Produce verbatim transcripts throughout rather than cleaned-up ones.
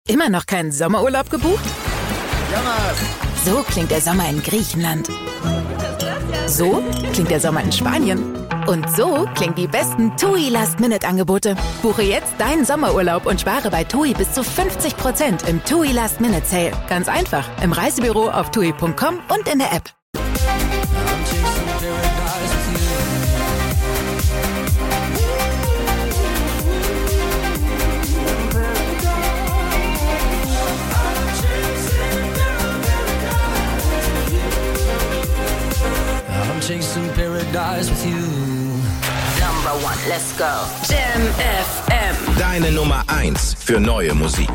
Immer noch keinen Sommerurlaub gebucht? Jammers! So klingt der Sommer in Griechenland. So klingt der Sommer in Spanien. Und so klingen die besten TUI Last-Minute-Angebote. Buche jetzt deinen Sommerurlaub und spare bei TUI bis zu fünfzig Prozent im TUI Last-Minute-Sale. Ganz einfach, im Reisebüro auf tui punkt com und in der App. Chasing paradise with you. Number one, let's go. Jam F M. Deine Nummer eins für neue Musik.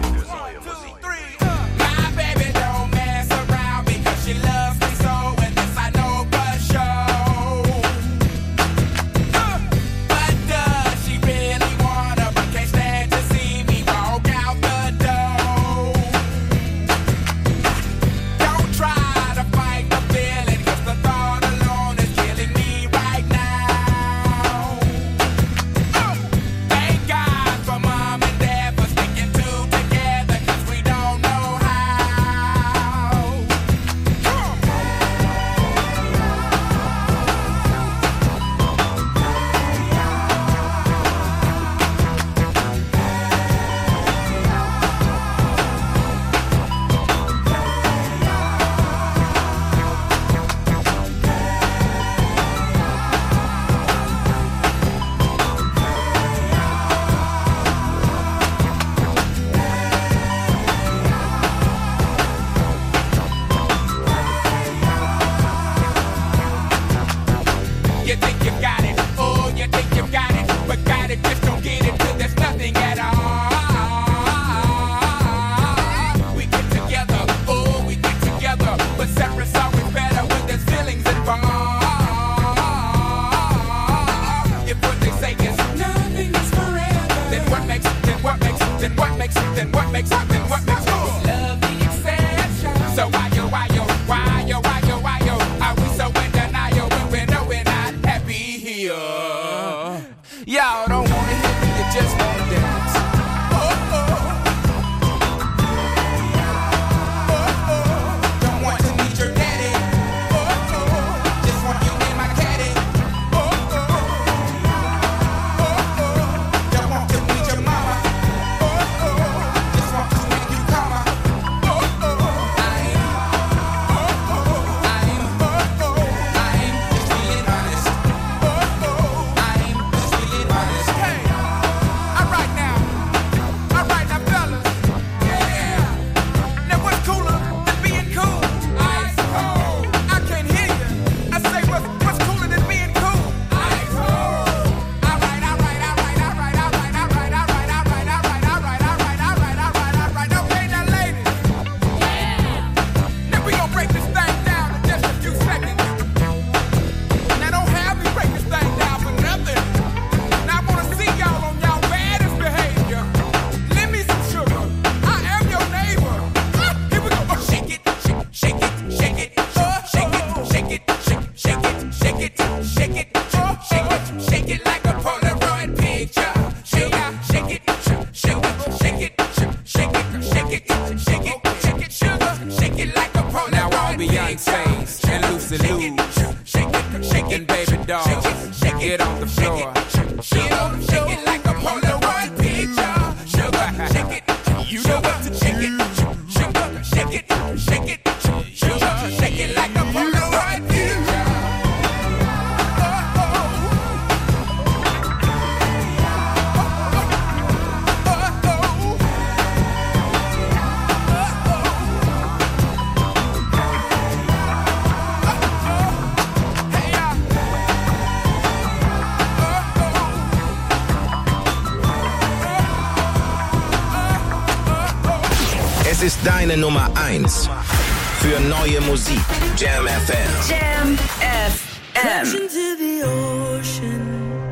Ist deine Nummer eins für neue Musik. Jam F M. Jam F M. Crashing to the ocean.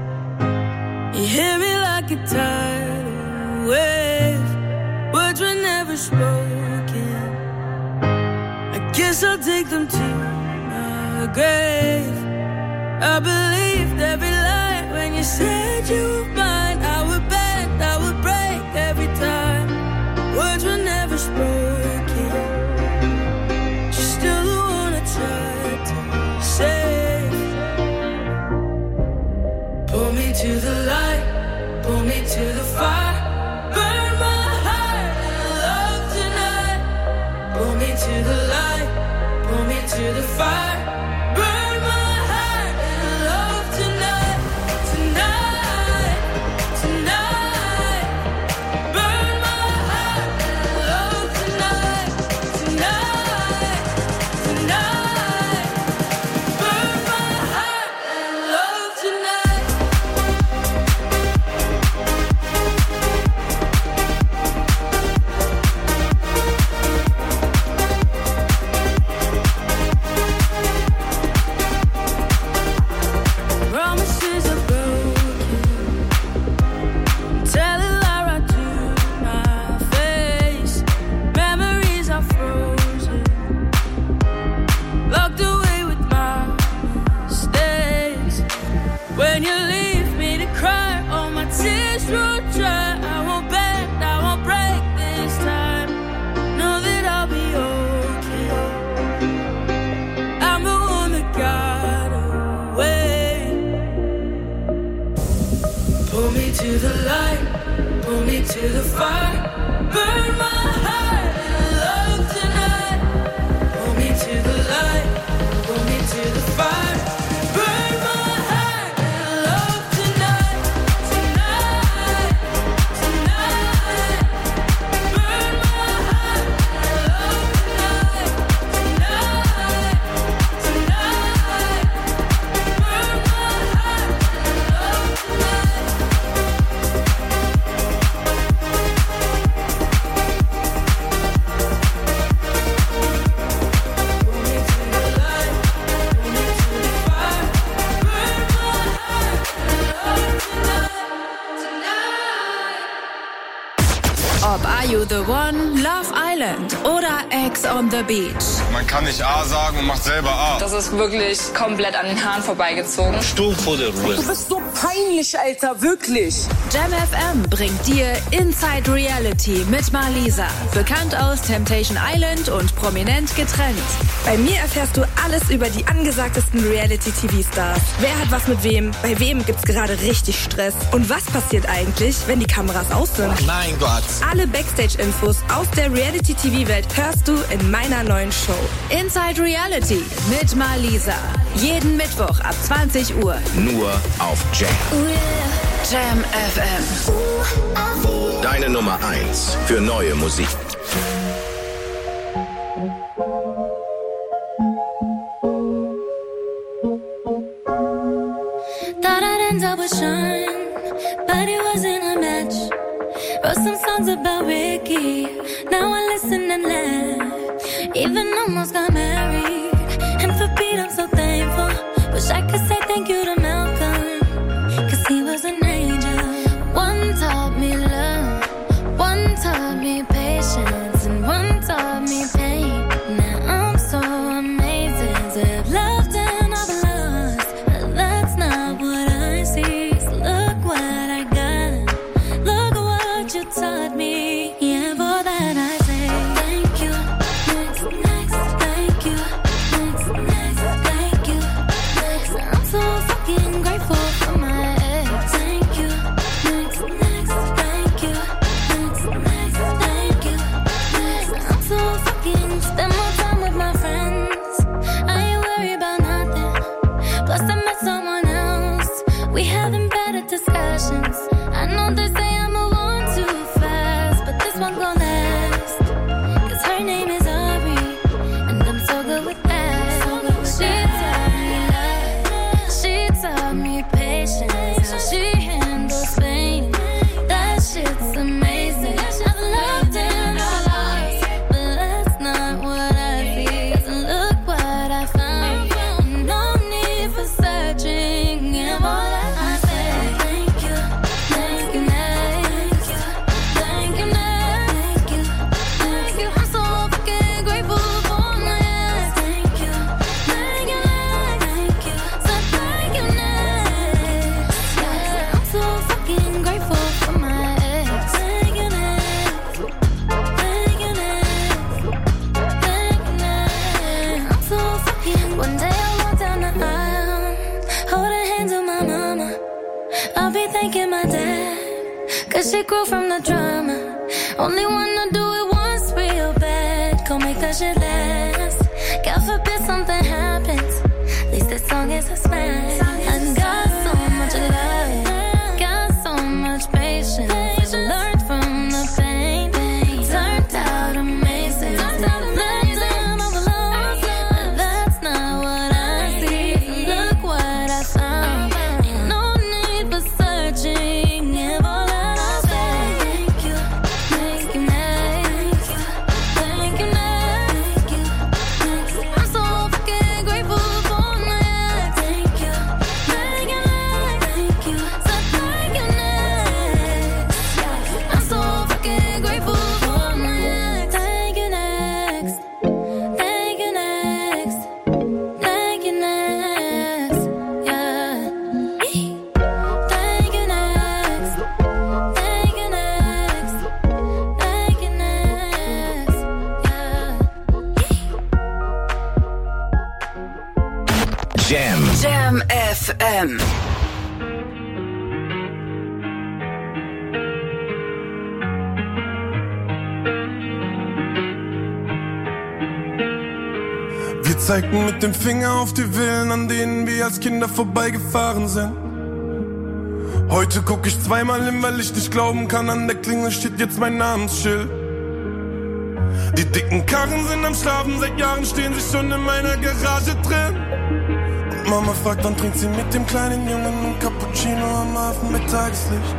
You hear me like a tidal wave. Words were never spoken. I guess I'll take them to my grave. I believed every lie when you said you were mine. I would bend, I would break every time. Words were never spoken. She's still the one I tried to save. Pull me to the light, pull me to the fire. Burn my heart and love tonight. Pull me to the light, pull me to the fire. Burn my heart and love tonight. Tonight, tonight. Burn my heart and love tonight. Tonight, tonight. Burn my heart and love tonight. Promises are broken. Tell a lie right to my face. Memories are frozen. Locked away with my mistakes. When you leave me to cry, all my tears will dry. I won't bend, I won't break this time. Know that I'll be okay. I'm the one that got away. Pull me to the light, pull me to the fire. Burn my heart and love tonight. Pull me to the light, pull me to the fire. Burn my heart and love tonight. Tonight, tonight. Burn my heart and love tonight. Tonight, tonight. Burn my heart and love tonight. Pull me to the light, pull me to the fire. Burn my heart and love tonight. Tonight. Ob Are You The One, Love Island oder Ex on the Beach. Man kann nicht A sagen und macht selber A. Das ist wirklich komplett an den Haaren vorbeigezogen. Sturm vor der Ruhe. Du bist so peinlich, Alter, wirklich. Jam F M bringt dir Inside Reality mit Marlisa. Bekannt aus Temptation Island und prominent getrennt. Bei mir erfährst du alles über die angesagtesten Reality-T V-Stars. Wer hat was mit wem? Bei wem gibt's gerade richtig Stress? Und was passiert eigentlich, wenn die Kameras aus sind? Mein Gott. Alle Backstage-Infos aus der Reality-T V-Welt hörst du in meiner neuen Show. Inside Reality mit Marlisa. Jeden Mittwoch ab zwanzig Uhr. Nur auf Jam. Jam F M. Deine Nummer eins für neue Musik. Thought I'd end up with Sean, but it wasn't a match. Wrote some songs about Ricky, now I listen and laugh. Even almost got married, and for Pete I'm so thankful. Wish I could say thank you to Malcolm, cause he was an angel. One taught me love, one taught me patience, and one taught me pain. Now I'm so amazing to have loved and I've lost, but that's not what I see. So look what I got, look what you taught me. Yeah, for that I say thank you. Next, next, thank you. Next, next, thank you. Next, I'm so fucking grateful for my ex. Thank you. Next, next, thank you. Next, next, thank you. Next, I'm so fucking spend more time with my friends. I ain't worried about nothing. Plus I met someone else. We having better discussions. I know they say I move on too fast, but this one gon' last. Cause her name is Ari, and I'm so good with that. She taught me love, she taught me patience, how she handles pain. That shit's amazing. I've loved and I've lost, but that's not what I see. Cause look what I found, no need for searching. And all that I say, thank you, thank you, thank you, thank you, thank you, thank you. I'm so fucking That shit grew from the drama. Only wanna do it once real bad. Go make that shit last. God forbid something happens. At least this song is a smash. I got so much love, got so much patience. Learned from the pain, turned out amazing. Let them overload, but that's not what I see. Look what I found. Ain't no need for searching. If all that I say, thank you, thank you, thank you, thank you, thank you, thank you. I'm so fucking grateful for my ex. Thank you, thank you, thank you, so thank you next. I'm so fucking grateful for my ex. Thank you next, thank you next, thank you next, yeah. Thank you next, thank you next, thank you next, yeah. Jam. Jam F M. Wir zeigten mit dem Finger auf die Villen, an denen wir als Kinder vorbeigefahren sind. Heute guck ich zweimal hin, weil ich nicht glauben kann, an der Klingel steht jetzt mein Namensschild. Die dicken Karren sind am Schlafen, seit Jahren stehen sie schon in meiner Garage drin. Und Mama fragt, wann trinkt sie mit dem kleinen Jungen ein Cappuccino am Hafen mit Tageslicht.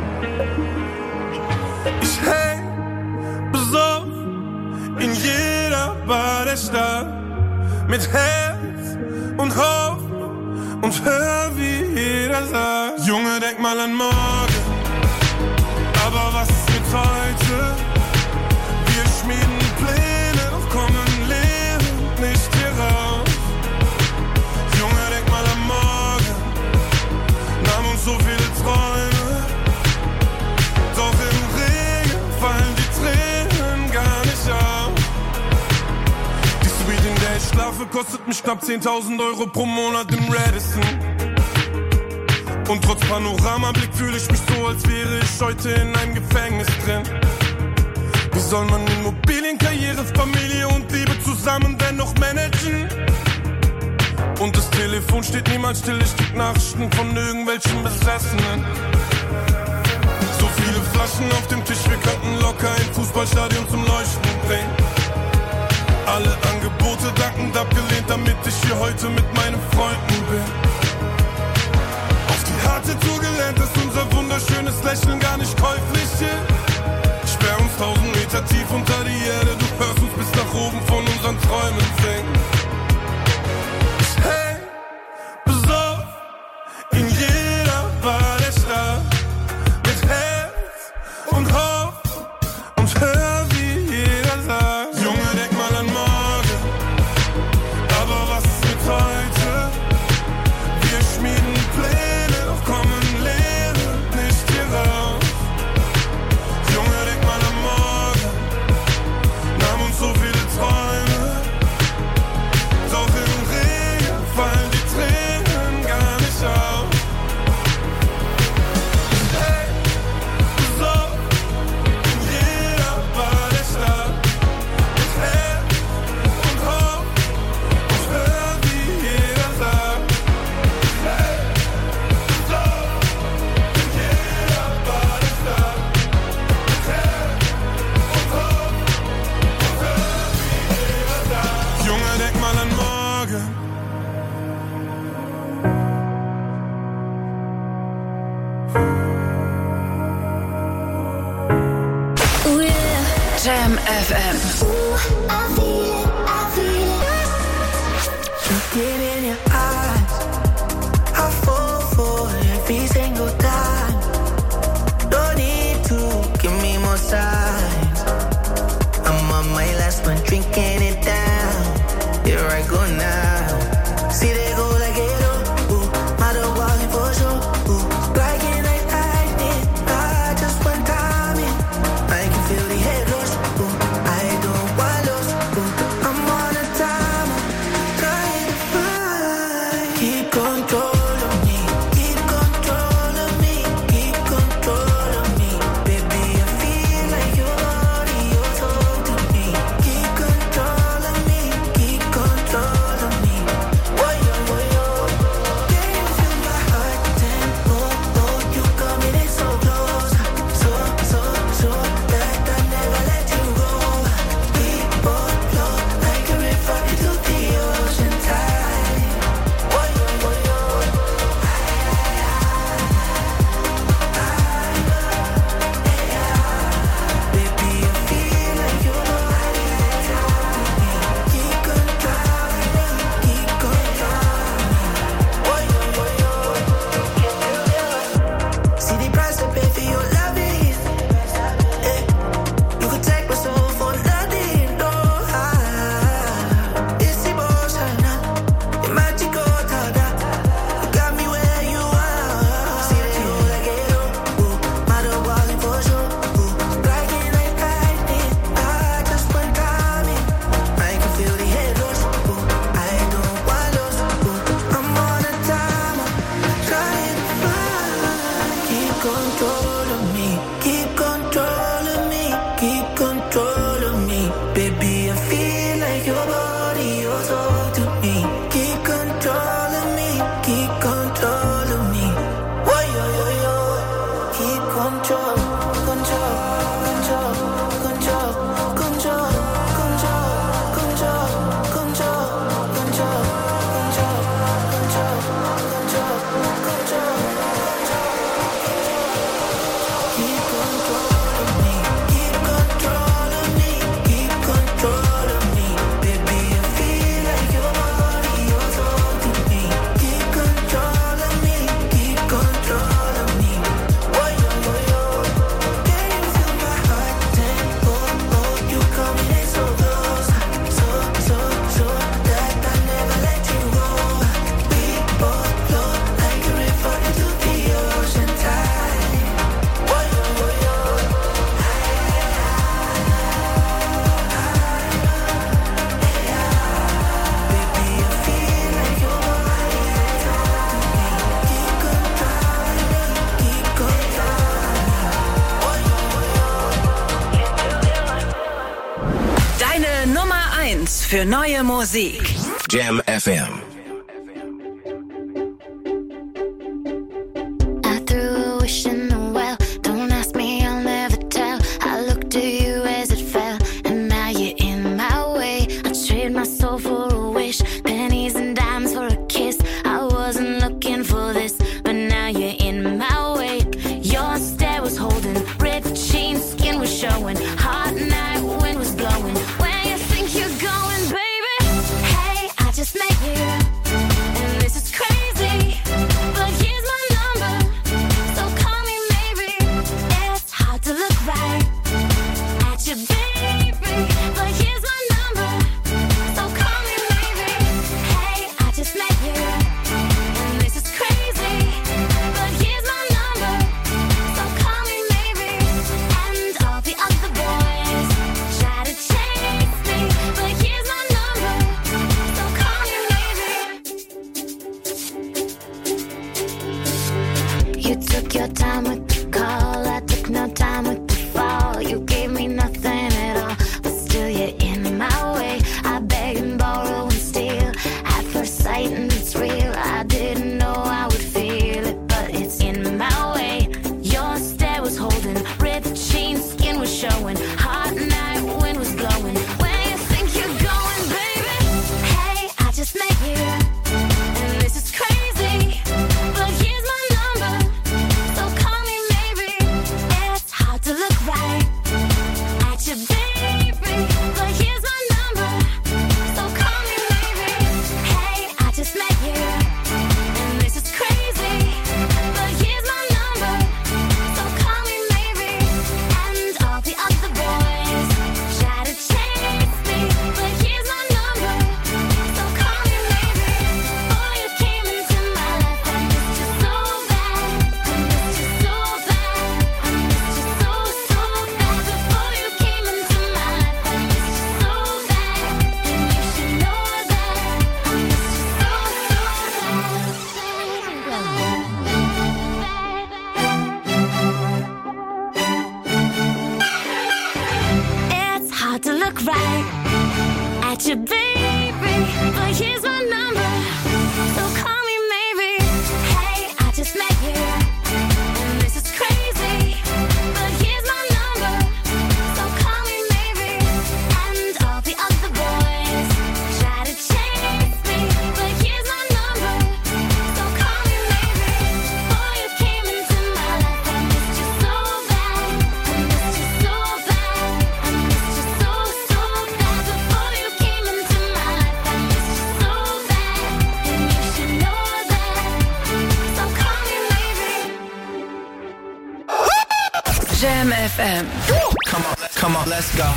Ich häng besoffen in jeder Bar der Stadt, mit Herz und Hoffnung und hör, wie jeder sagt: Junge, denk mal an morgen, aber was ist mit heute? Wir schmieden Pläne, doch kommen lebend nicht hier raus. Junge, denk mal an morgen, nahm uns so viele Träume, doch im Regen fallen die Tränen gar nicht auf. Die Suite, in der ich schlafe, kostet mich knapp zehntausend Euro pro Monat im Radisson. Und trotz Panoramablick fühle ich mich so, als wäre ich heute in einem Gefängnis drin. Wie soll man Immobilien, Karriere, Familie und Liebe zusammen dennoch managen? Und das Telefon steht niemals still, ich krieg Nachrichten von irgendwelchen Besessenen. So viele Flaschen auf dem Tisch, wir könnten locker ein Fußballstadion zum Leuchten bringen. Alle Angebote dankend abgelehnt, damit ich hier heute mit meinen Freunden bin. Auf die harte Tour gelernt, dass unser wunderschönes Lächeln gar nicht käuflich ist. Sperr uns tausend Meter tief unter die Erde, du hörst uns bis nach oben von unseren Träumen singen. Ich häng besoffen in jeder Bar der Stadt, mit Herz und Hoffnung und hör, wie jeder sagt: Junge, denk mal an morgen, aber was ist mit heute? Wir schmieden Pläne, doch kommen lebend nicht hier raus. Junge, denk mal an morgen, nahm uns so viele Träume, doch im Regen fallen die Tränen gar nicht auf. Hey, besoffen in jeder Bar der Stadt, mit Herz und Hoffnung und hör, wie jeder sagt: Hey, besoffen in jeder Bar der Stadt, mit Herz und Hoffnung und hör, wie jeder sagt. Junge, denk mal an morgen. Ooh, yeah. Jam F M. I feel it, I feel it. Look it in your eyes, I fall for every single time. No need to give me more signs. I'm on my last one, drinking it down. Here I go now. See they go like it up, ooh, my dog walking for sure, ooh, like it like I did. I just one time in, I can feel the head rush, ooh, I don't want lost, ooh, I'm on a timer, trying to find eins für neue Musik. Jam F M. Jam F M. Come on, come on, let's go.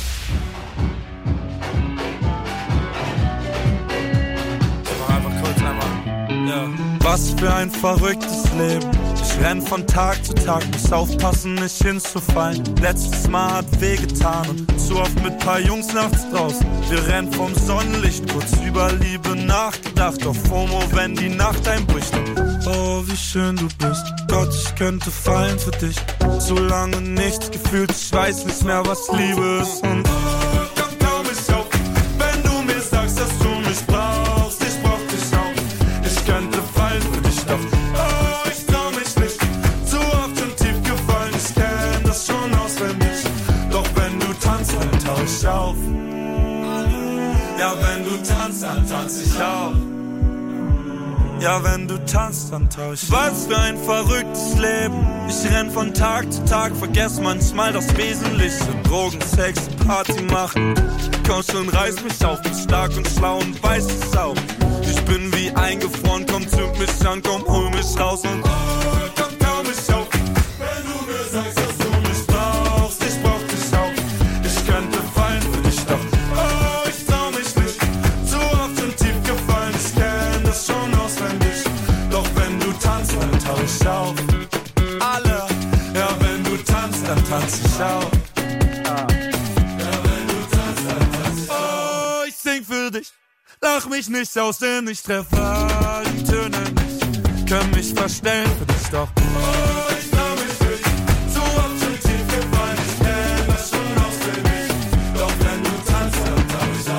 Einfach kurz einmal. Ja. Was für ein verrücktes Leben. Ich renn von Tag zu Tag, muss aufpassen, nicht hinzufallen. Letztes Mal hat wehgetan und zu oft mit paar Jungs nachts draußen. Wir rennen vom Sonnenlicht, kurz über Liebe nachgedacht. Auf FOMO, wenn die Nacht einbricht. Oh, wie schön du bist. Gott, ich könnte fallen für dich. Zu lange nichts gefühlt, ich weiß nicht mehr, was Liebe ist. Und oh, komm, komm mich auf, wenn du mir sagst, dass du mich brauchst. Ich brauch dich auch, ich könnte fallen für dich. Doch oh, ich trau mich nicht, zu oft schon tief gefallen. Ich kenn das schon auswendig. Doch wenn du tanzt, dann tau ich auf. Ja, wenn du tanzt, dann tanz ich auch. Ja, wenn du tanzt, dann tau ich. Was für ein verrücktes Leben. Ich renn von Tag zu Tag, vergess manchmal das Wesentliche. Drogen, Sex, Party machen. Komm schon, reiß mich auf, bin stark und schlau und weiß es auch. Ich bin wie eingefroren, komm, zünd mich an, komm, hol mich raus und oh, komm, komm mich auf. Wenn du mir sagst, dass du mich brauchst, ich brauch dich auch. Ich könnte fallen für dich, doch oh, ich trau mich nicht. Zu oft schon tief gefallen, ich kenn das schon auswendig. Doch wenn du tanzt, dann tau ich auf. Alle, ja, wenn du tanzt, dann tanz ich auch. Ja, wenn du tanzt, dann tanz ich auch. Oh, ich sing für dich, lach mich nicht aus, denn ich treffe all die Töne nicht. Kann mich verstellen für dich, doch oh, ich trau mich nicht. Zu oft schon tief gefallen, ich kenn das schon auswendig. Doch wenn du tanzt, dann tau ich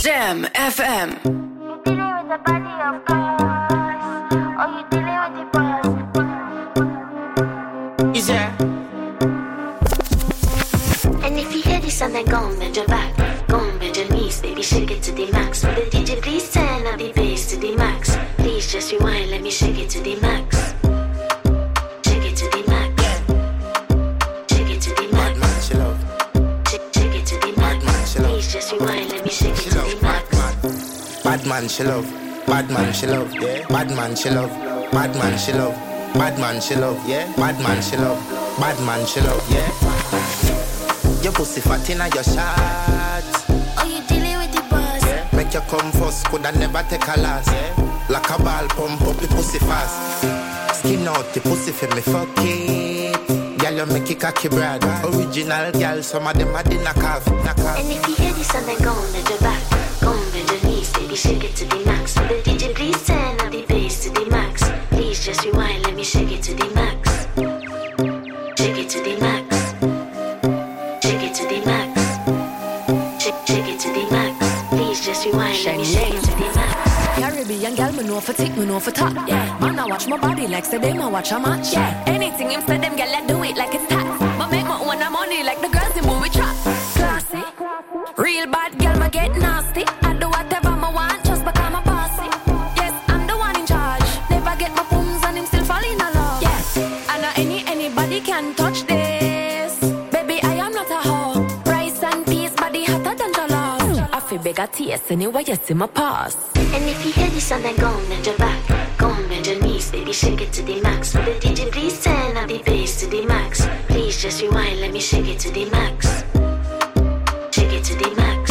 Jam F M. Is there? And if you hear this and then go and bend your back, go and bend your knees, baby, shake it to the max. Will the D J please turn up the bass to the max? Please just rewind, let me shake it to the max. Shake it to the max. Shake it to the max. Bad man, she love. Shake, shake it to the max. Please just rewind, let me shake it to the max. Bad man, she love. Bad man, she love. Yeah. Bad man, she love. Bad man, she love. Bad man, she love. Yeah. Bad man, she love. Bad man, she love. Yeah. Your pussy fat inna your shot. Oh, you dealing with the boss? Yeah. Make you come first, coulda never take a last. Yeah. Like a ball, pump up the pussy fast. Skin out the pussy for me, fuck it. Girl, you make it cocky brad. Original girl, some of them are the knock off. And if you hear this and then go on bend your back, go on bend your knees, baby, shake it to the max. Will the D J please turn up the bass to the max? Please just rewind, let me shake it to the max. Shake it to the max. Shake it to the max. Shake, shake it to the max. Please just rewind, let me shake it to the max. Caribbean girl, me know for tick, me know for top. Yeah, man, I watch my body like say them I watch a match. Yeah, anything him say them girl, I do it like it's tax. But make my own money like the girls in movie trap. Classy, real bad girl, me get nasty. I do whatever I want just because I'm bossy. Yes, I'm the one in charge. Never get my pooms and him still fall in love. Yes, I know any anybody can touch this. Baby, I am not a hoe. Rice and peas, body hotter than jollof. I feel big at taste anyway, you see my pass. And if you hear this and then go and bend your back, go and bend your knees, baby, shake it to the max. Will the D J please turn up the bass to the max? Please just rewind, let me shake it to the max. Shake it to the max.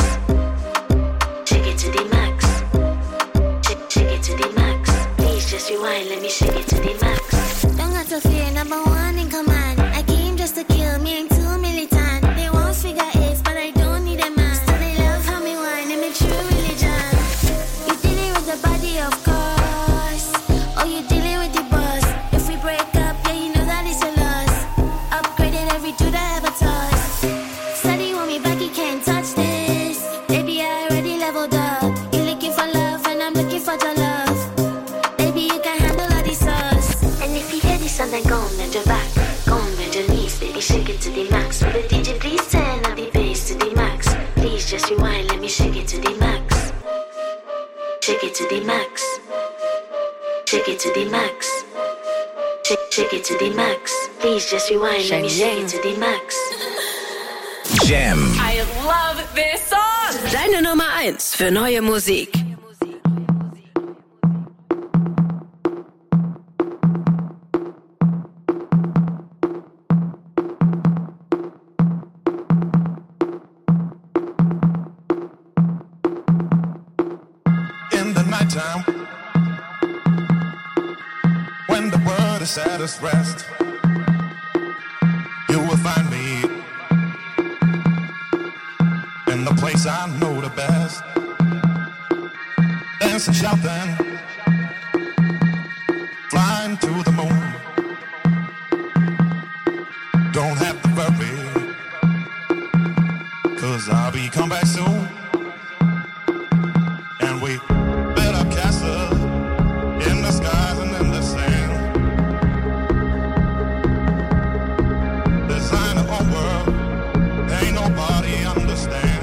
Shake it to the max. Shake, shake it to the max. Please just rewind, let me shake it to the max. Don't got to fear, number one in command. I came just to kill, me ain't too militant. They won't figure eight, but I don't need a man. Still they love how me whine, and me true religion. You dealing with the body, of course. Oh, you dealing with the boss. If we break up, yeah, you know that it's a loss. Upgraded every dude I ever touched. Steady want me back, you can't touch this. Baby, I already leveled up. You looking for love, and I'm looking for your love. Baby, you can handle all this sauce. And if you hear this and then go and bend your back, go and bend your knees, baby, shake it to the max. Will the D J please turn up the bass to the max? Please just rewind, let me shake it to the max. Shake it to the max. Shake it to the max. Shake, shake it to the max. Please just rewind, let me shake it to the max. Jam. I love this song. Deine Nummer eins für neue Musik. In the nighttime, when the world is at its rest, you will find me in the place I know the best, dancing, shouting, flying to the moon. Don't have to worry, 'cause I'll be come back soon. And we built a castle in the skies and in the sand. Design a whole world, ain't nobody understand.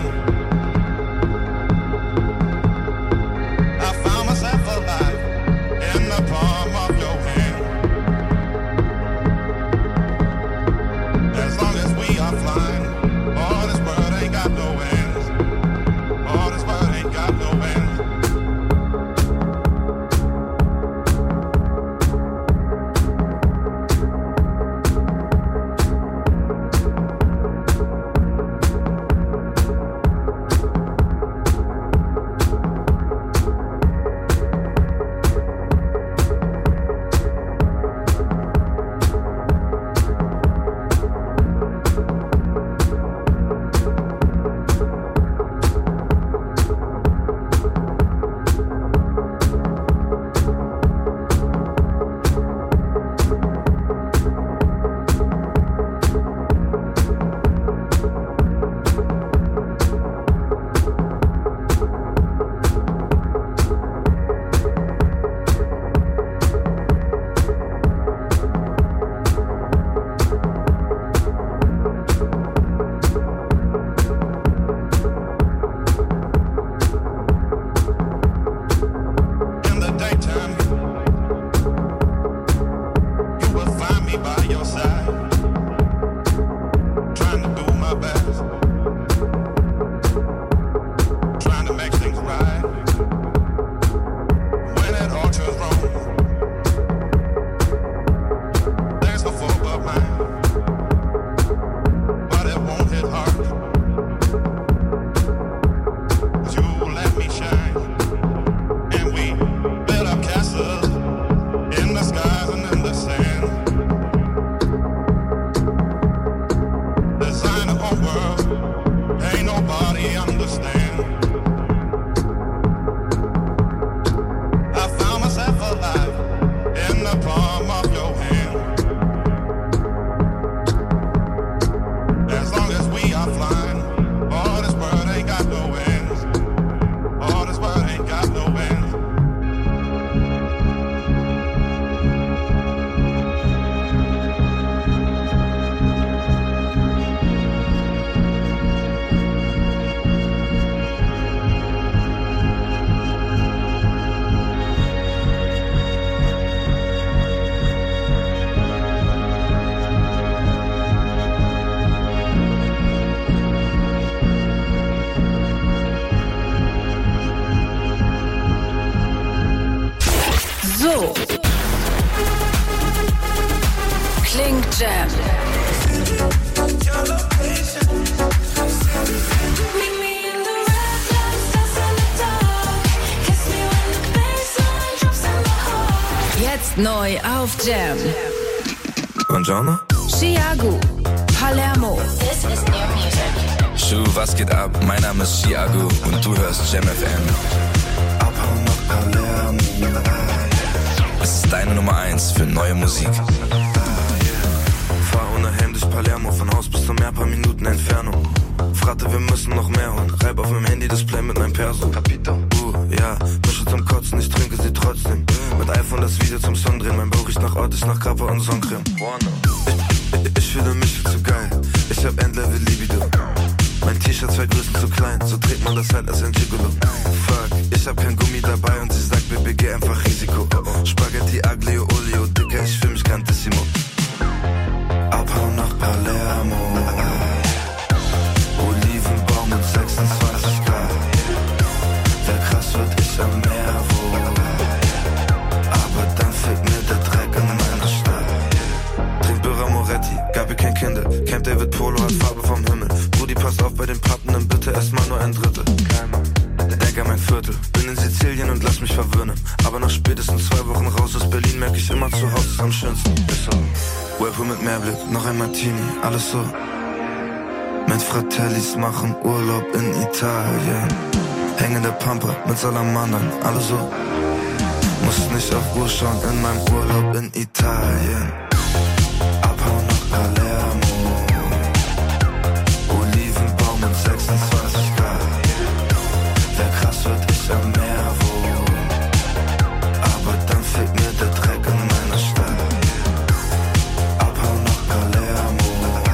I found myself alive in the palm of your hand. As long as we are flying, all this world ain't got no ends. Jam. Jetzt neu auf Jam. Buongiorno. Chiago, Palermo. This is new music. Schuh, was geht ab? Mein Name ist Chiago und du hörst Jam F M. Abhauen nach Palermo. Es ist deine Nummer eins für neue Musik. Fahr ohne Helm durch Palermo, von Haus bis zum Meer, paar Minuten Entfernung. Fragte, wir müssen noch mehr holen. Reib auf meinem Handy-Display mit meinem Perso. Capito. Uh, ja, Mische zum Kotzen, ich trinke sie trotzdem. Mit iPhone das Video zum Song drehen. Mein Bauch riecht nach Ort, ich nach Kappa und Sonnencreme. Ich, ich, ich fühle mich viel zu geil. Ich hab Endlevel Libido. Mein T-Shirt zwei Größen zu klein, so trägt man das halt als ein Gigolo. Fuck, ich hab kein Gummi dabei und sie sagt, Baby, geh einfach Risiko. Spaghetti, Aglio, Olio, Dicker, ich fühl mich grandissimo. Abhauen nach Palermo. Olivenbaum und sechsundzwanzig Grad. Wer krass wird, ich am Meer wohl. Aber dann fehlt mir der Dreck in meiner Stadt. Trink Birra Moretti, Gabi kein Kinder. Camp David Polo hat Farbe vom Himmel. Brudi, pass auf bei den Pappenden, bitte erstmal nur ein Drittel. Denk an mein Viertel, bin in Sizilien und lass mich verwöhnen. Aber nach spätestens zwei Wochen raus aus Berlin merk ich immer, zu Hause ist am schönsten. Ist so. Whirlpool mit Meerblick, noch ein Martini, alles so. Mit Fratellis machen Urlaub in Italien. Hängende Pampa mit Salamandern, alles so. Muss nicht auf Uhr schauen in meinem Urlaub in Italien. Abhauen nach Palermo. Olivenbaum und sechsundzwanzig Grad. Wer krass wird, ich am Meer wohl. Aber dann fehlt mir der Dreck in meiner Stadt. Abhauen nach Palermo.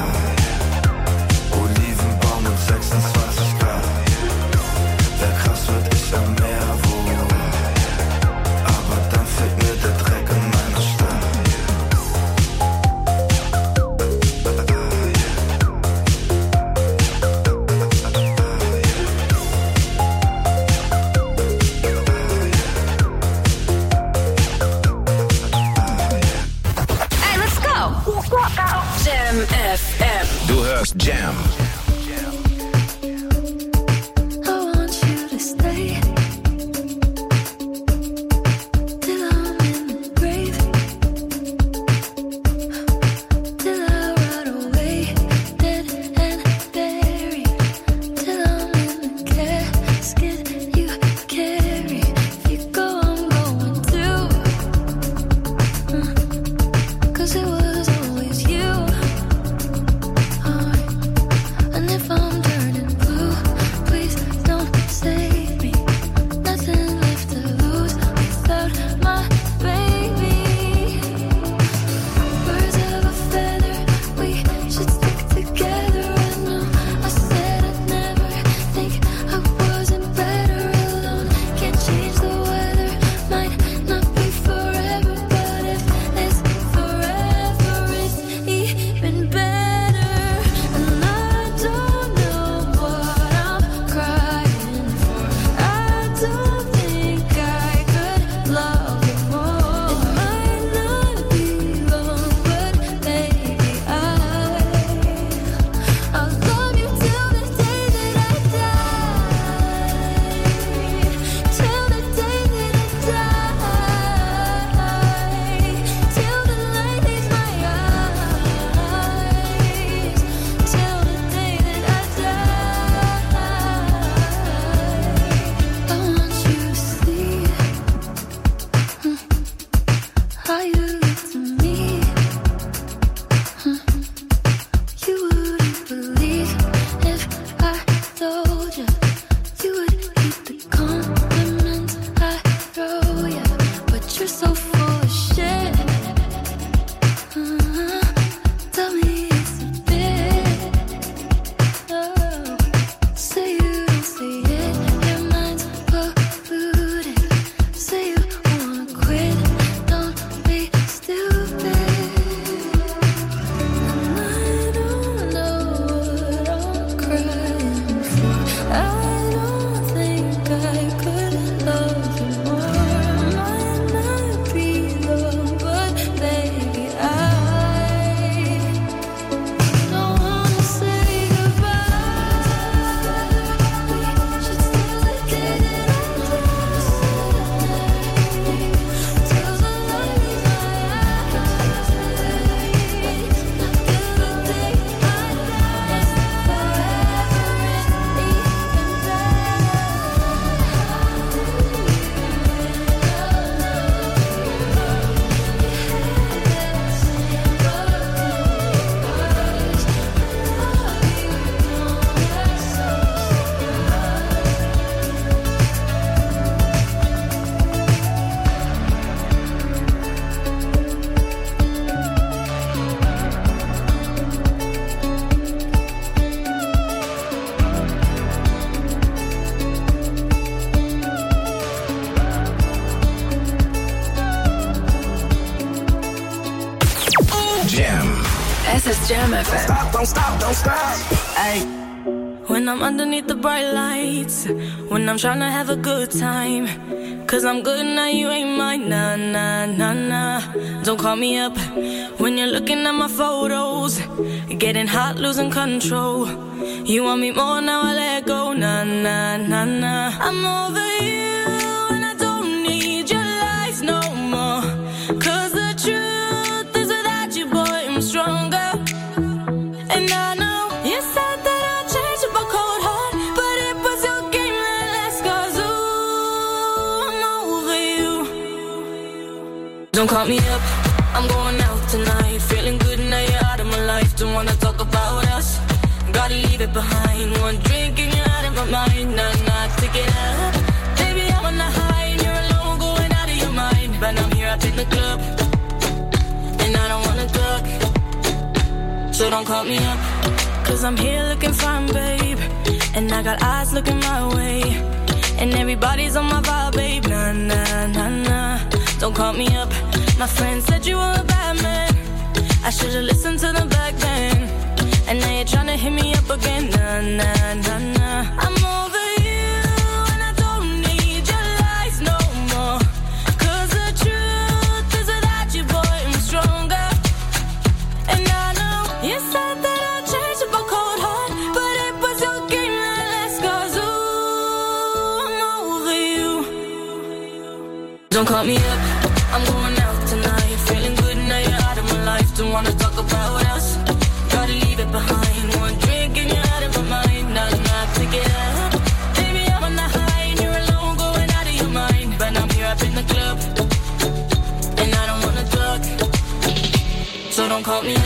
Olivenbaum und sechsundzwanzig Grad. Wer krass wird, ich am Meer wohl. Aber dann fehlt mir der Dreck in meiner Stadt. Jam F M. Stop, don't stop, don't stop. Hey. When I'm underneath the bright lights, when I'm trying to have a good time, cause I'm good now, you ain't mine, nah, nah, nah, nah. Don't call me up when you're looking at my photos, getting hot, losing control. You want me more, now I let go, nah, nah, nah, nah. I'm over you and I don't need your lies no more, cause the truth is without you, boy, I'm stronger. And I know you said that I'd change up a cold heart, but it was your game that last, cause ooh, I'm over you. Don't call me up, I'm going out tonight, feeling good now you're out of my life. Don't wanna talk about us, gotta leave it behind. One drink and you're out of my mind, nah, nah, take it up. Baby, I'm on the high and you're alone, going out of your mind. But I'm here up in the club, and I don't wanna talk, so don't call me up, cause I'm here looking fine, babe, and I got eyes looking my way, and everybody's on my vibe, babe, nah, nah, nah, nah. Don't call me up, my friend said you were a bad man, I should've listened to the back then, and now you're tryna hit me up again, nah, nah, nah, nah. I'm over you and I don't need your lies no more, cause the truth is without you, boy, I'm stronger. And I know you said that I'd change up a cold heart, but it was your game that last, cause ooh, I'm over you. Don't call me up, I'm going out tonight, feeling good now you're out of my life. Don't wanna talk about us, gotta leave it behind. One drink and you're out of my mind, nah, nah, pick it up. Baby, I'm on the high and you're alone, going out of your mind. But I'm here up in the club, and I don't wanna talk, so don't call me up.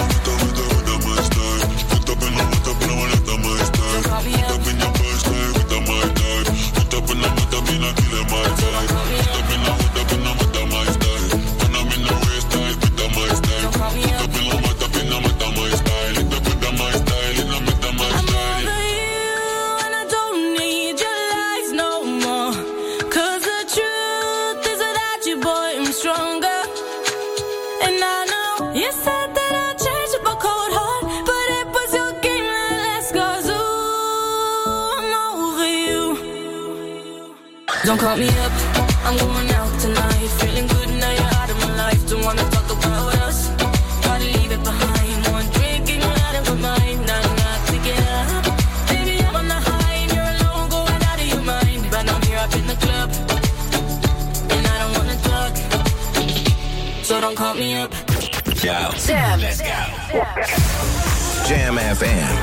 Don't call me up, I'm going out tonight, feeling good now you're out of my life. Don't wanna talk about us, gotta leave it behind. One drink and you're out of my mind, nah, nah, take it up. Baby, I'm on the high and you're alone, going out of your mind. But I'm here up in the club, and I don't wanna talk, so don't call me up. Yo, Jam. Let's go. Jam F M.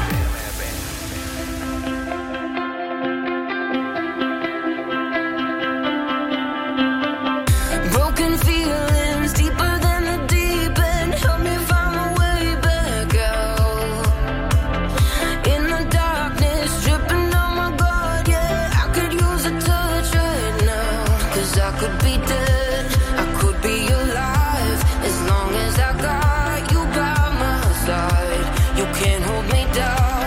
Feelings deeper than the deep end, help me find my way back out. In the darkness, dripping on my guard, yeah, I could use a touch right now, cause I could be dead, I could be alive, as long as I got you by my side. You can't hold me down.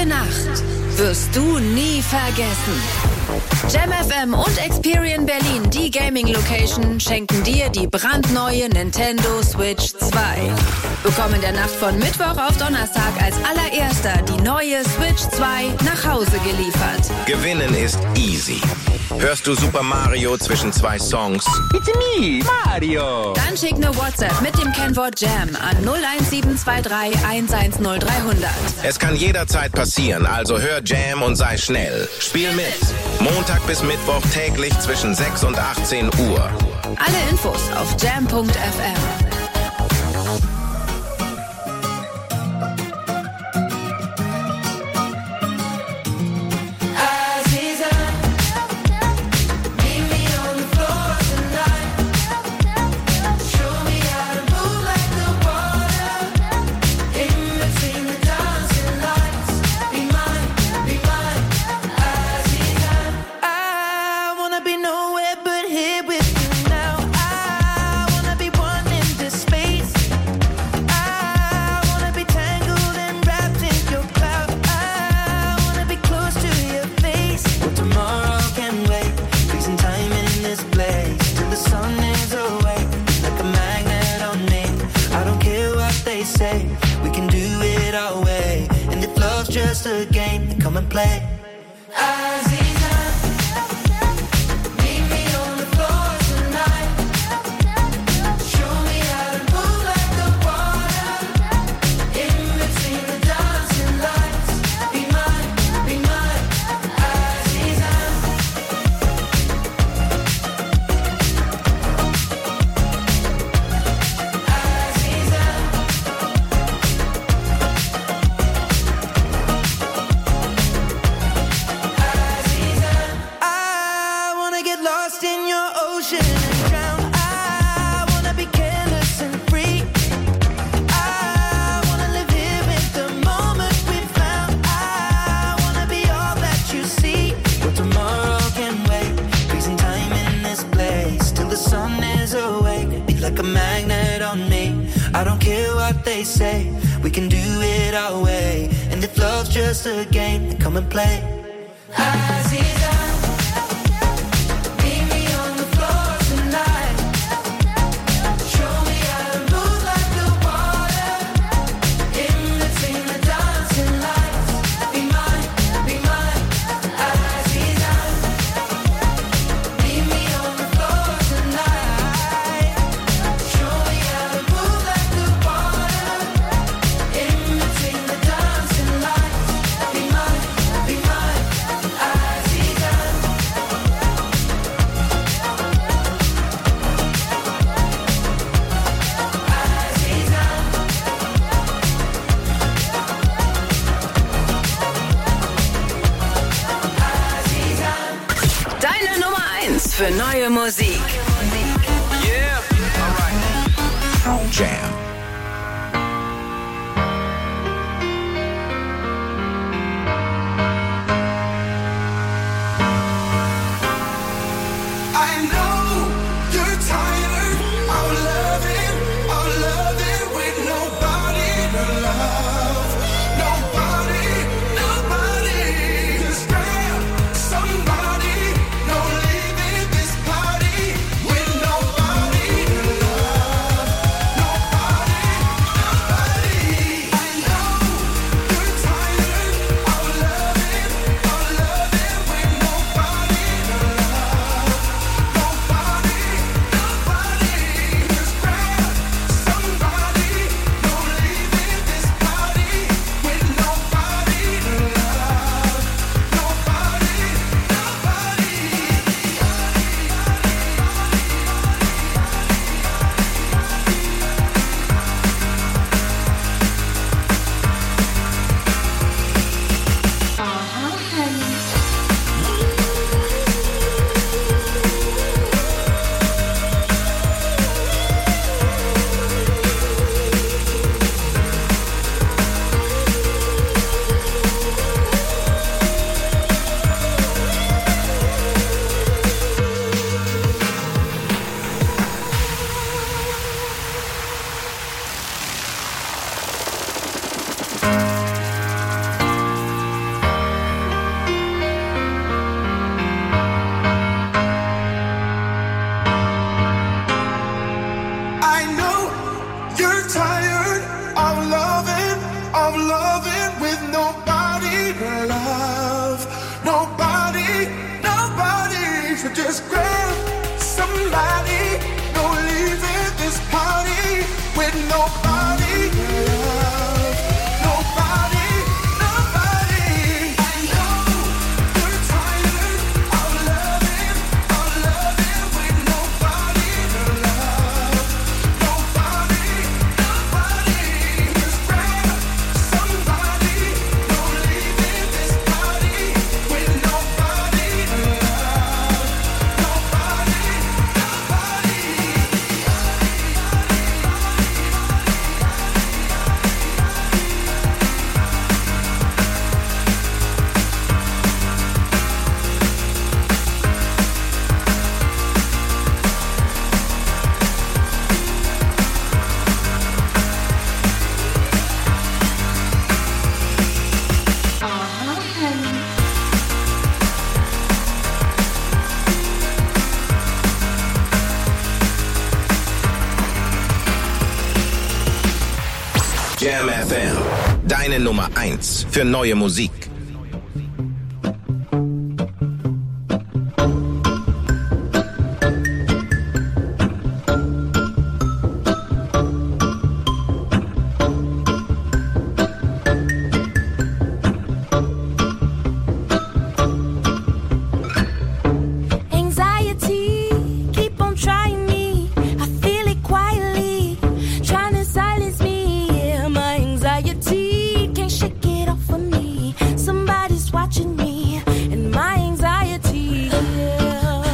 Diese Nacht wirst du nie vergessen. Jam F M und Experian Berlin, die Gaming-Location, schenken dir die brandneue Nintendo Switch zwei. Bekomm in der Nacht von Mittwoch auf Donnerstag als allererster die neue Switch zwei nach Hause geliefert. Gewinnen ist easy. Hörst du Super Mario zwischen zwei Songs? It's me, Mario. Dann schick ne WhatsApp mit dem Kennwort Jam an null eins sieben zwei drei eins eins null drei null null. Es kann jederzeit passieren, also hör Jam und sei schnell. Spiel mit. Montag bis Mittwoch täglich zwischen sechs und achtzehn Uhr. Alle Infos auf jam punkt f m. Just a game, come and play. Say we can do it our way, and if love's just a game, then come and play. Aziza, meet me on the floor tonight. Show me how to move like the water in between the dancing lights. Be mine, be mine, Aziza. Meet me on the floor tonight. Show me how to move like the water. Deine Nummer eins für neue Musik. Yeah, alright. Jam. Nobody So just grab somebody, no leaving this party with nobody. Love, nobody, nobody. I know you're tired of loving, of loving with nobody. Love, nobody, nobody. Just grab somebody, no leaving this party with nobody. Love, nobody, nobody. Jam F M, deine Nummer eins für neue Musik. Anxiety, keep on trying me. I feel it quietly, trying to silence me. Yeah, my anxiety can't shake it off of me. Somebody's watching me, and my anxiety. Yeah.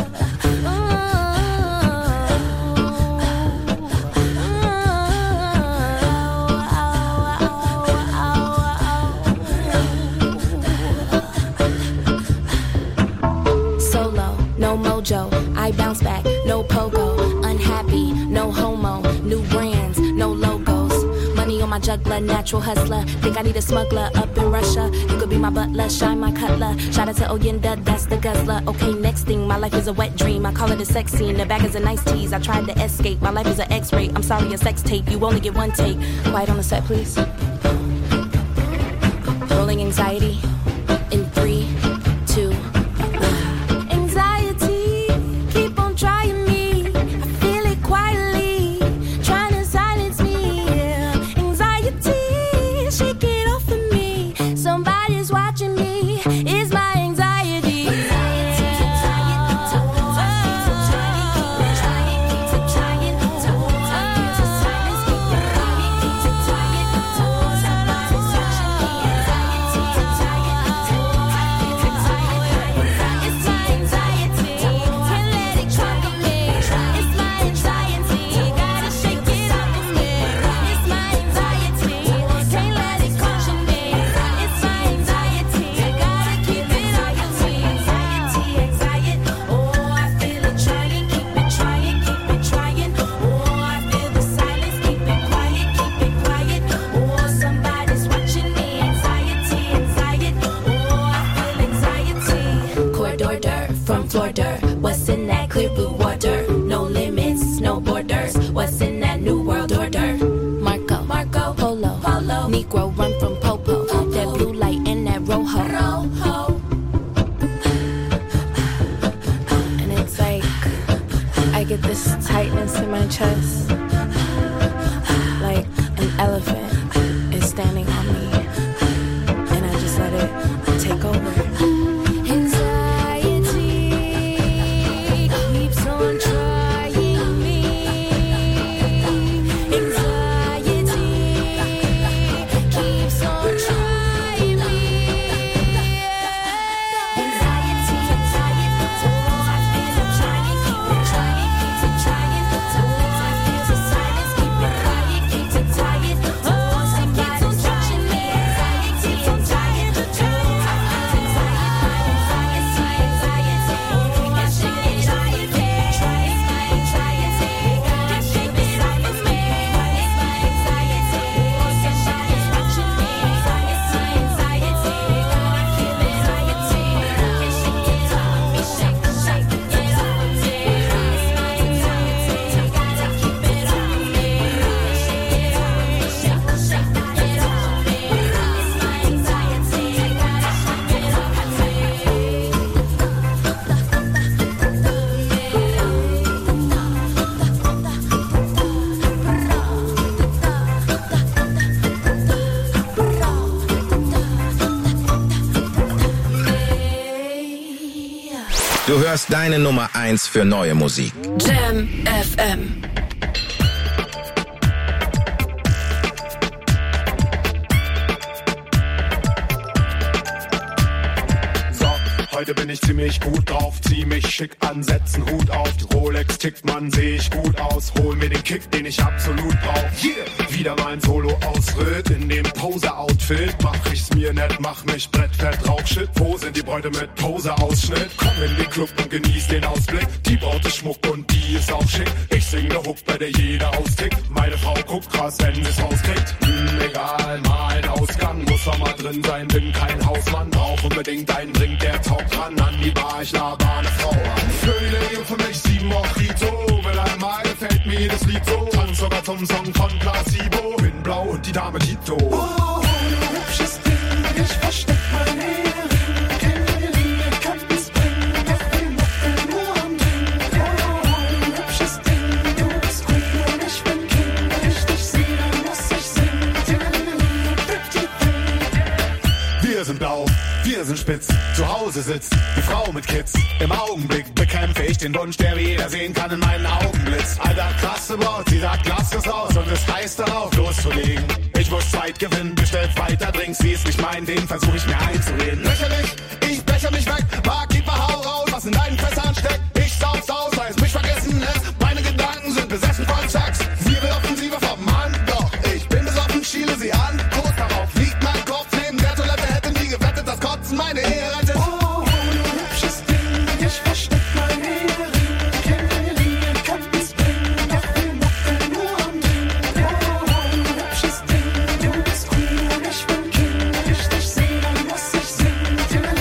Solo, no mojo, I bounce back, no pogo. Unhappy, no homo, new brands, no logos. Money on my juggler, natural hustler. Think I need a smuggler up in Russia. You could be my butler, shine my cutler. Shout out to Oyenda, that's the guzzler. Okay, next thing, my life is a wet dream. I call it a sex scene, the bag is a nice tease. I tried to escape, my life is an X-ray. I'm sorry, a sex tape, you only get one take. Quiet on the set, please. Rolling anxiety in three, two, one. Anxiety, keep on trying me. I feel it quietly, trying to silence me. Yeah. Anxiety, shake it off of me. Somebody's watching me. It's my anxiety. From Florida, what's in that clear blue water? No limits, no borders. What's in that new world order? Marco, Marco, Polo, Polo. Negro run from Popo. Popo. That blue light and that rojo. Rojo. And it's like I get this tightness in my chest, like an elephant is standing on me, and I just let it take over. Anxiety, Du hörst deine Nummer eins für neue Musik. Jam F M. Heute bin ich ziemlich gut drauf, zieh mich schick an, setz einen Hut auf. Die Rolex tickt, man, seh ich gut aus. Hol mir den Kick, den ich absolut brauch. Yeah. Wieder mein Solo-Ausritt in dem Poser-Outfit. Mach ich's mir nett, mach mich brettfett, Rauchshit. Wo sind die Bräute mit Poser-Ausschnitt? Komm in den Club und genieß den Ausblick. Die Braut ist Schmuck und die ist auch schick. Ich sing ne Hook, bei der jeder austickt. Meine Frau guckt krass, wenn sie's rauskriegt. Hm, egal, mal ein Ausgang. Muss doch mal drin sein, bin kein Hausmann. Brauch unbedingt einen Drink, der taugt ran an die Bar, ich laber eine Frau an. Für die Lady und für mich sieben Mojito. Will einmal gefällt mir das Lied so. Tanz sogar zum Song von Placebo. Bin blau und die Dame Tito. Oh, oh, du hübsches Ding, ich versteck mein Ehering. Keine Linie kann es bringen, doch wir machen nur am Ding. Oh, oh, du hübsches Ding, du bist Queen und ich bin King. Wenn ich dich sehe, dann muss ich singen. Wir sind blau, wir sind spitz, zu Hause sitzt die Frau mit Kids. Im Augenblick bekämpfe ich den Wunsch, der wie jeder sehen kann in meinen Augenblitz. Alter, krasse Braut, sie sagt, lass es aus und es heißt darauf loszulegen. Ich muss Zeit gewinnen, bestellt weiter Drinks, sie ist nicht mein Ding, versuch ich mir einzureden. Lächerlich, ich becher mich weg, Barkeeper, hau raus, was in deinen Fässern steckt. Ich sauf's aus, weil es mich vergessen lässt. Meine Gedanken sind besessen von Sex. Sie will Offensive vom Hand, doch ich bin besoffen, schiele sie an. Kurz darauf liegt mein Kopf neben der Toilette, hätte nie gewettet, das Kotzen meine Ehe rettet. Oh, du hübsches Ding, ich versteck mein Ehering. Keine Linie kann es bringen, doch wir machen nur am Ding. Oh, du hübsches Ding, du bist Queen und ich bin King. Wenn ich dich sehe, dann muss ich singen.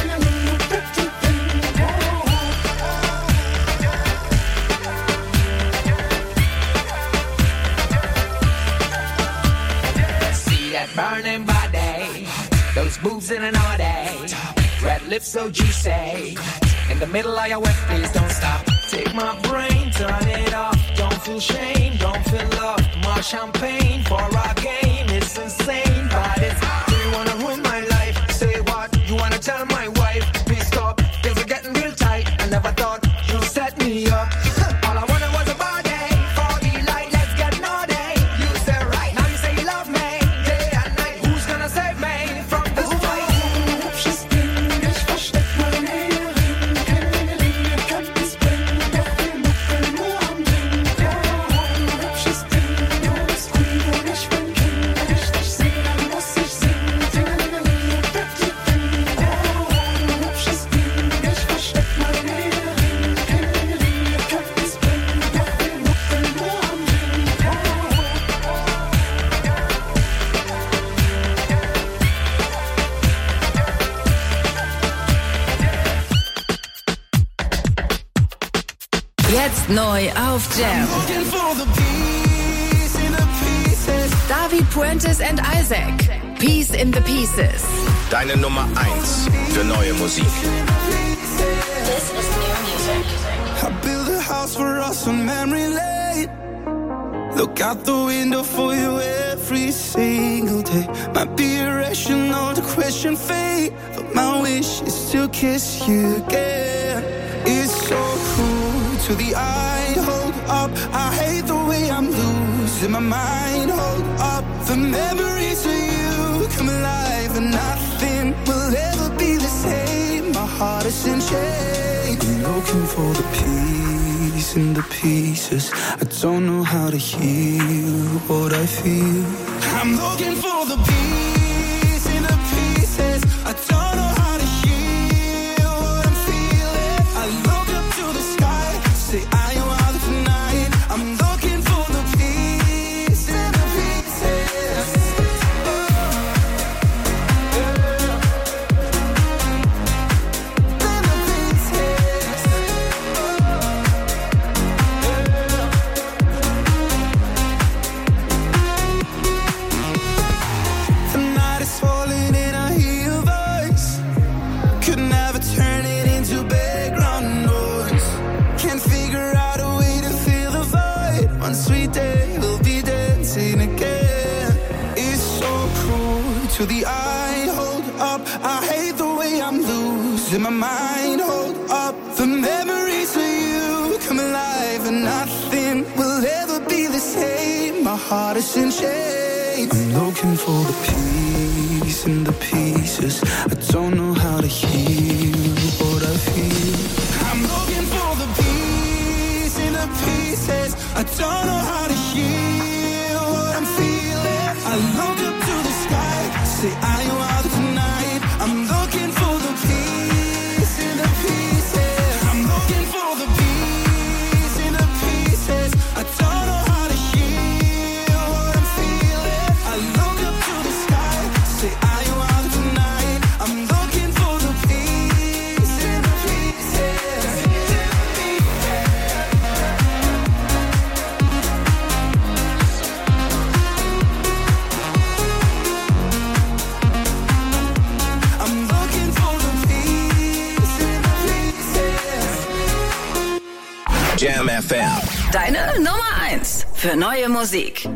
See that burning body, those boobs in an order, red lips so juicy, in the middle of your wet, please don't stop. Take my brain, turn it off, don't feel shame, don't feel love. More champagne for our game, it's insane, but it's, do you wanna ruin my life? Say what, you wanna tell my wife? Please stop, things are getting real tight, I never thought you'd set me up. All I wanted was a body, for the light, let's get naughty. You said right, now you say you love me, day and night, who's gonna save me from this fight? Hübsches Ding, ich versteck mein Ehering. Keine Linie kann es bringen, doch wir machen nur am Ding. Oh, hübsches Ding, du bist Queen und ich bin King. Wenn ich dich sehe, dann muss ich singen. Tingelingeling, pretty thing. Oh, hübsches Ding, ich versteck mein Ehering. Keine Linie kann es bringen, doch wir machen nur am Ding. Jetzt neu auf Jam. David Puentes and Isaac. Peace in the Pieces. Deine Nummer eins für neue Musik. This is new music. I build a house for us on memory lane. Look out the window for you every single day. Might be irrational to question fate, but my wish is to kiss you again. It's so cruel to the eye. Hold up, I hate the way I'm losing my mind. Hold up, the memories of you come alive, and nothing will ever be the same. My heart is in chains. I'm looking for the peace in the pieces. I don't know how to heal what I feel. I'm looking for the peace in the pieces. I don't know how to heal what I'm feeling. I look up to the sky, say I am out tonight. I'm looking for the peace in the pieces. The night is falling and I hear your voice. Could never turn it into background noise. Can't figure out a way to fill the void. One sweet day we'll be dancing again. It's so cruel to the eye. Hold up, I hate the way I'm losing my mind. Hold up, the memory love and nothing will ever be the same. My heart is in chains. I'm looking for the peace in the pieces. I don't know how to heal what I feel. I'm looking for the peace in the pieces. I don't know how to heal what I'm feeling. I look up to the sky, say are you out tonight? I'm looking for the peace in the pieces. I'm looking for the peace in the pieces. I don't know how to heal what I'm feeling. I look up to the sky, say are you out tonight? I'm looking for the peace in the pieces. I'm looking for the peace in the pieces. Jam F M. Deine Nummer eins für neue Musik.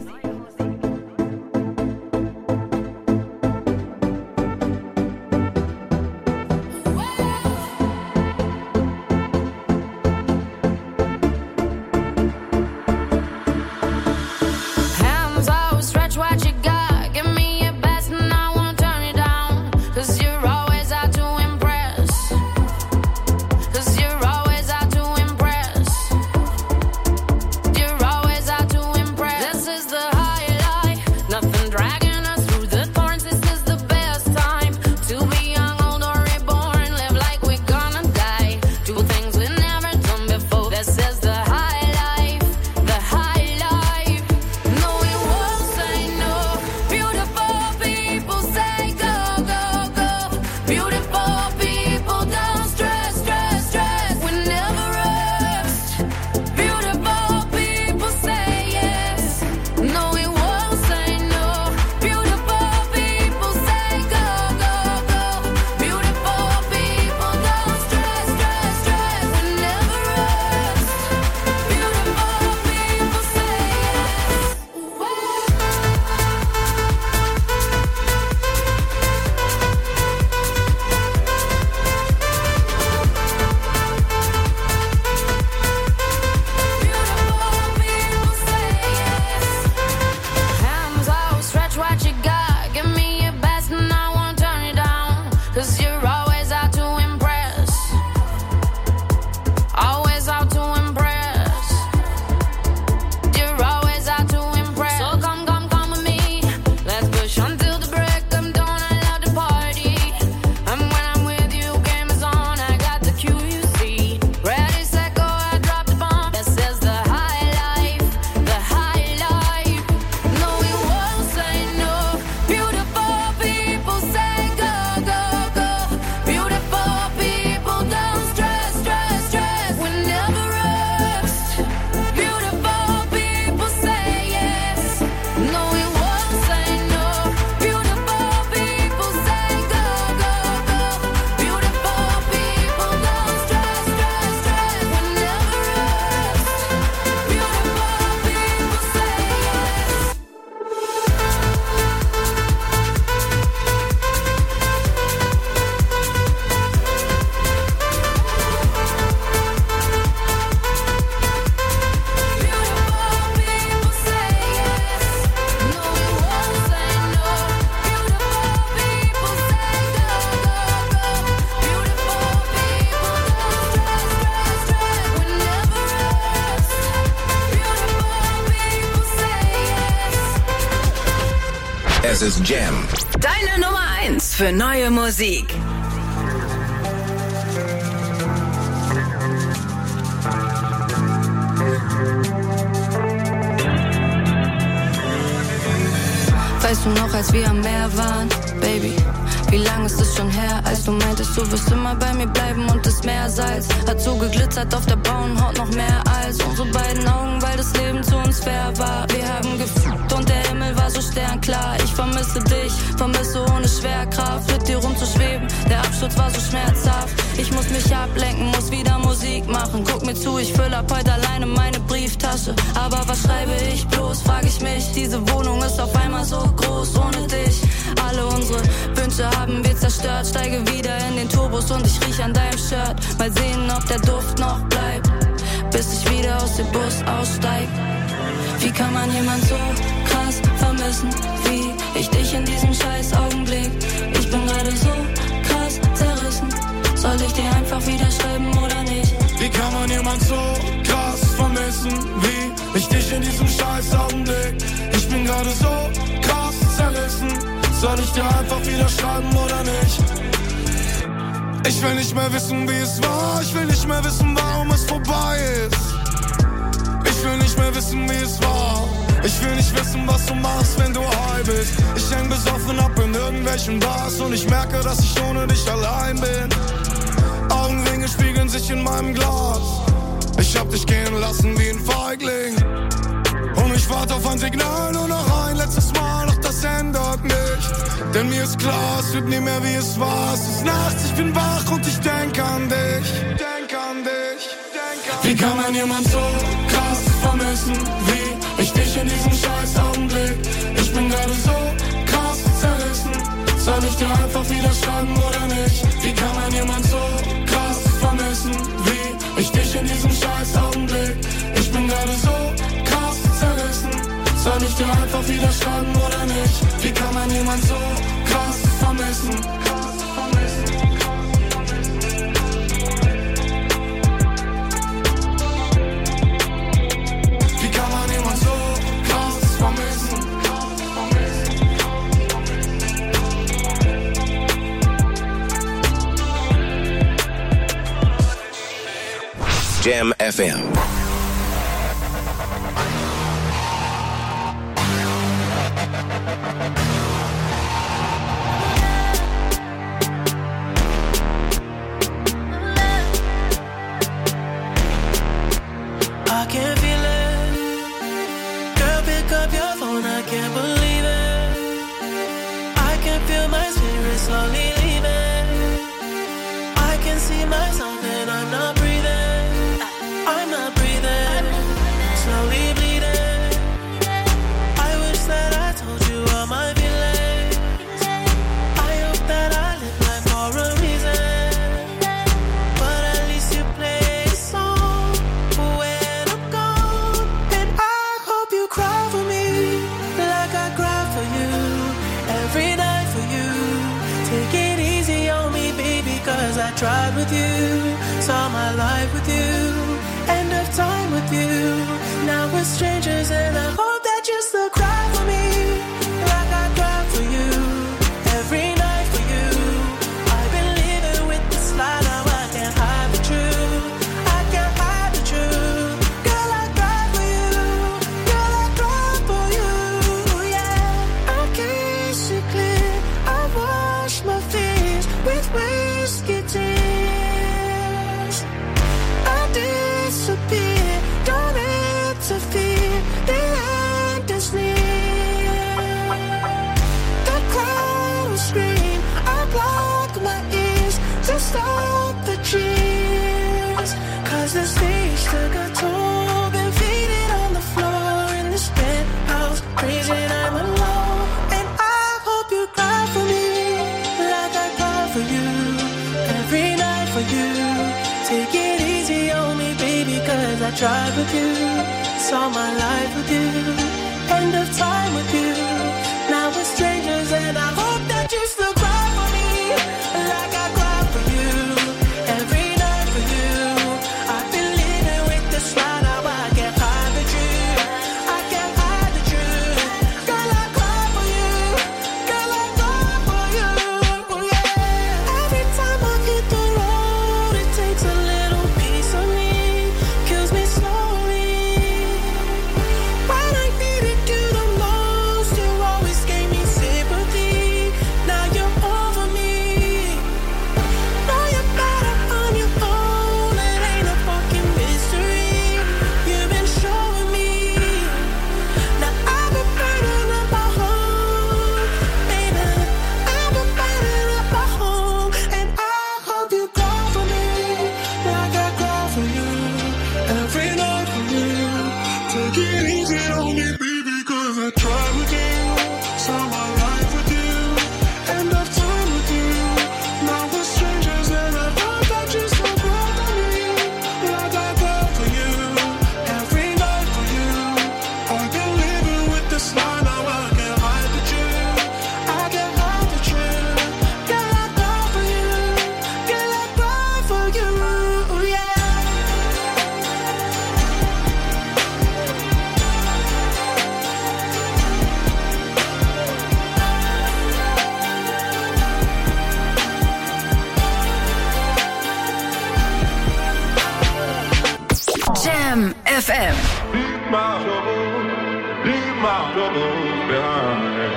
Hands out, stretch what you got. Give me your best and I won't turn you down. Cause you're always out to impress. Cause you're always out to impress. You're always out to impress. This is the highlight. Nothing dragging us through the thorns. This is the best time to be young, old, or reborn. Live like we're gonna die. Do things we've never done before. This is the high life. The high life. No, we won't say no. Beautiful people say go, go, go. Beautiful people don't stress, stress, stress. We never rest. Beautiful people say yes. No, we won't say no. Beautiful people say go, go, go. Beautiful people don't stress, stress, stress. We never rest. Beautiful people say yes. Hands out, stretch what you got. Give me your best and I won't turn you down. Cause you're always out to impress. Always out to impress. You're always out to impress. So come, come, come with me. Let's push until the break of dawn. I love to party. And when I'm with you, game is on. I got the Q, you see. Ready, set, go, I drop the bomb. This is the high life. The high life. No, we won't say no. Beautiful people say go, go, go. Beautiful people don't stress, stress, stress. We never rest. Beautiful people say yes. No, we won't say no. Beautiful people say go, go, go. Beautiful people don't stress, stress, stress. We never rest. Beautiful people say yes. Es ist Jam. Deine Nummer eins für neue Musik. Weißt du noch, als wir am Meer waren, Baby? Wie lang ist es schon her, als du meintest, du wirst immer bei mir bleiben und das Meersalz hat so geglitzert auf der braunen Haut noch mehr als unsere beiden Augen, weil das Leben zu uns fair war. Wir haben gefühlt und der Himmel war so sternklar. Ich vermisse dich, vermisse ohne Schwerkraft, mit dir rumzuschweben. Der Absturz war so schmerzhaft. Ich muss mich ablenken, muss wieder Musik machen. Guck mir zu, ich fülle ab heute alleine meine Brieftasche. Aber was schreibe ich bloß, frag ich mich. Diese Wohnung ist auf einmal so groß ohne dich. Alle unsere Wünsche haben wir zerstört. Steige wieder in den Turbos und ich riech an deinem Shirt. Mal sehen, ob der Duft noch bleibt. bis ich wieder aus dem Bus aussteig. Wie kann man jemand so krass vermissen, wie ich dich in diesem scheiß Augenblick? Ich bin gerade so krass zerrissen. Soll ich dir einfach wieder schreiben oder nicht? Wie kann man jemand so krass vermissen, wie ich dich in diesem scheiß Augenblick? Ich bin gerade so krass zerrissen. Soll ich dir einfach wieder schreiben oder nicht? Ich will nicht mehr wissen, wie es war. Ich will nicht mehr wissen, warum es vorbei ist. Ich will nicht mehr wissen, wie es war. Ich will nicht wissen, was du machst, wenn du high bist. Ich häng besoffen ab in irgendwelchen Bars und ich merke, dass ich ohne dich allein bin. Augenringe spiegeln sich in meinem Glas. Ich hab dich gehen lassen wie ein Feigling. Und ich warte auf ein Signal, nur noch ein letztes Mal, doch das ändert nicht. Denn mir ist klar, es wird nie mehr wie es war. Es ist nachts, ich bin wach und ich denk an dich. Denk an dich, denk an dich. Wie kann man jemand so krass vermissen, wie ich dich in diesem scheiß Augenblick? Ich bin gerade so krass zerrissen. Soll ich dir einfach wieder schreiben oder nicht? Wie kann man jemand so krass vermissen, wie ich dich in diesem scheiß Augenblick? Ich bin gerade so krass zerrissen. Soll ich dir einfach wieder schreiben oder nicht? Wie kann man jemand so krass vermissen? Krass vermissen. Wie kann man jemand so krass vermissen? Jam F M. Tried with you, saw my life with you, end of time with you. Now we're strangers and I hope that you still cry for me, like I cried for you, every night for you. I've been living with this lie, now I can't hide the truth, I can't hide the truth. Girl, I cried for you, girl, I cried for you, yeah. I kiss you clear, I wash my fears with whiskey tears. Disappear, don't interfere, the end is near. The crowd will scream, I block my ears to stop the cheers. Cause the stage took a toll, been faded on the floor in this penthouse, crazy and I'm alone. And I hope you cry for me, like I cry for you, every night for you. Take it easy on me, baby, cause I tried with you, saw my life with you, end of time with you. Now we're strangers and I hope that you still cry for me, like I cry for you, every night for you. I've been living with this lie, now I can't hide the truth, I can't hide the truth. Girl, I cry for you, girl, I cry for you, yeah. Every time I hit the road, it takes a little piece of me, kills me slowly. When I needed you the most, you always gave me sympathy. Now you're over me. Now you're better on your own, it ain't a fucking mystery. You've been showing me. Now I've been burning up my home, baby. I've been burning up my home, and I hope you call for me, Jam F M. Leave my trouble, leave my troubles behind.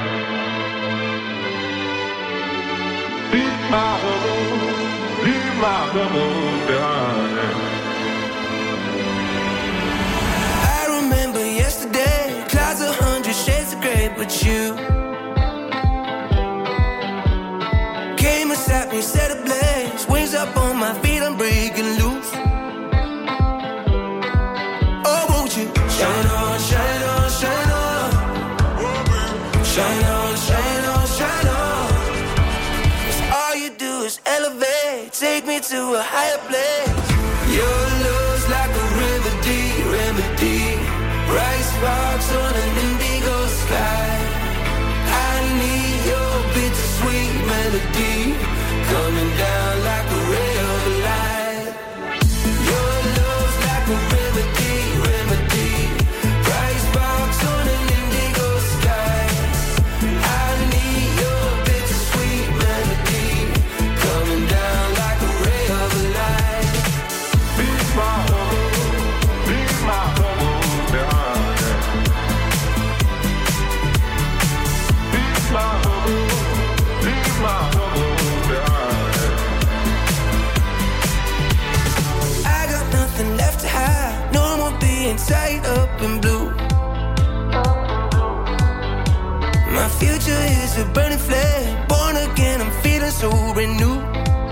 Leave my trouble, leave my troubles behind. I remember yesterday, clouds a hundred shades of grey, but you came and sat me, set ablaze, wings up on my feet, I'm breaking loose. Oh, won't you shine on, shine on, shine on, shine on, shine on, shine on. 'Cause all you do is elevate, take me to a higher place. Your love's like a remedy, remedy. Bright sparks on an indigo sky. I need your bittersweet melody coming down like a ray of light. Your love's like a remedy, remedy. Bright sparks on an indigo sky. I need your bittersweet melody coming down like a ray of light. Leave my trouble, leave my trouble behind. Leave my trouble, leave my trouble behind. I got nothing left to hide, no more being tied up in blue. My future is a burning flame, born again, I'm feeling so renewed.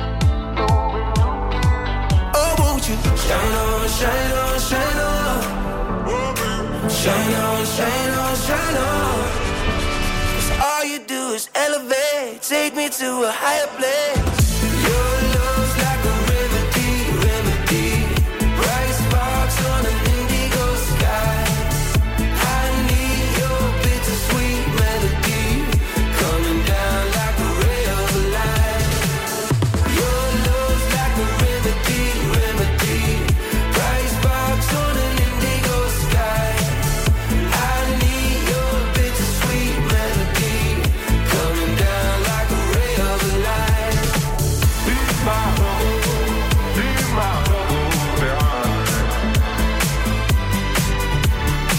Oh, won't you shine on, shine on, shine on, shine on, shine on, shine on. 'Cause all you do is elevate, take me to a higher place.